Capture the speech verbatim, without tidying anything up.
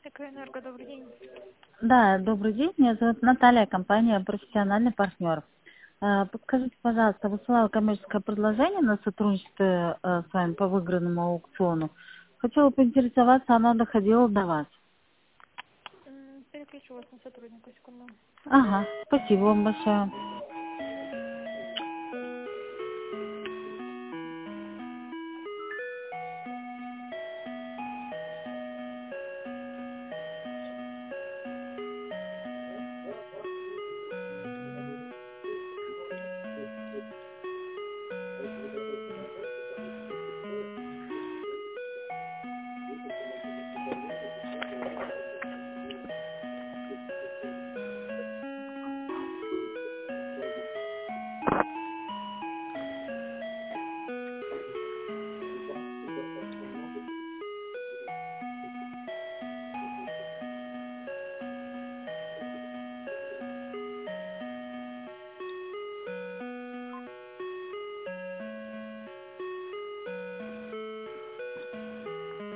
Экоэнерго, добрый день. Да, добрый день. Меня зовут Наталья, компания «Профессиональный партнер». Э, Подскажите, пожалуйста, высылала коммерческое предложение на сотрудничество э, с вами по выигранному аукциону. Хотела поинтересоваться, оно доходило до вас. М, Переключу вас на сотрудника, секунду. Ага, спасибо вам большое.